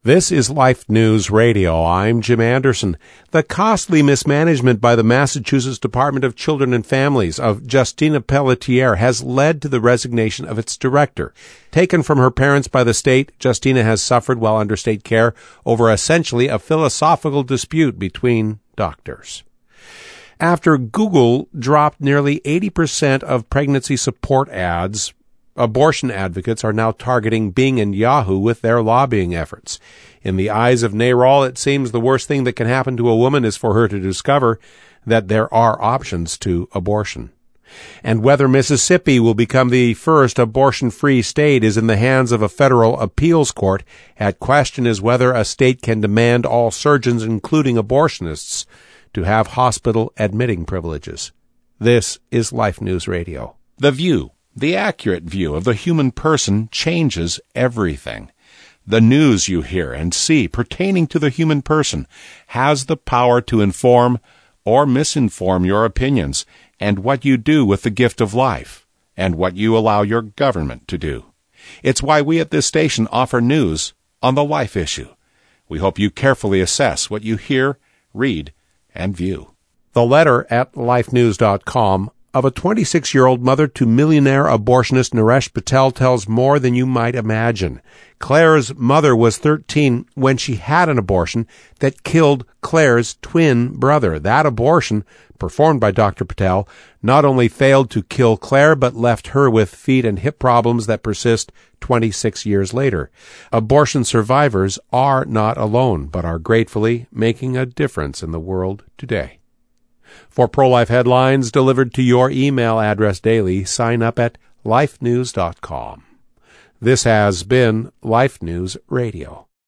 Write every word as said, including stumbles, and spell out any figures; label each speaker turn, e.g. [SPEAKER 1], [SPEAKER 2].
[SPEAKER 1] This is Life News Radio. I'm Jim Anderson. The costly mismanagement by the Massachusetts Department of Children and Families of Justina Pelletier has led to the resignation of its director. Taken from her parents by the state, Justina has suffered while under state care over essentially a philosophical dispute between doctors. After Google dropped nearly eighty percent of pregnancy support ads, abortion advocates are now targeting Bing and Yahoo with their lobbying efforts. In the eyes of NARAL, it seems the worst thing that can happen to a woman is for her to discover that there are options to abortion. And whether Mississippi will become the first abortion-free state is in the hands of a federal appeals court. At question is whether a state can demand all surgeons, including abortionists, to have hospital admitting privileges. This is Life News Radio.
[SPEAKER 2] The View. The accurate view of the human person changes everything. The news you hear and see pertaining to the human person has the power to inform or misinform your opinions and what you do with the gift of life and what you allow your government to do. It's why we at this station offer news on the life issue. We hope you carefully assess what you hear, read, and view.
[SPEAKER 1] The letter at life news dot com of a twenty-six-year-old mother to millionaire abortionist Naresh Patel tells more than you might imagine. Claire's mother was thirteen when she had an abortion that killed Claire's twin brother. That abortion, performed by Doctor Patel, not only failed to kill Claire, but left her with feet and hip problems that persist twenty-six years later. Abortion survivors are not alone, but are gratefully making a difference in the world today. For pro-life headlines delivered to your email address daily, sign up at life news dot com. This has been Life News Radio.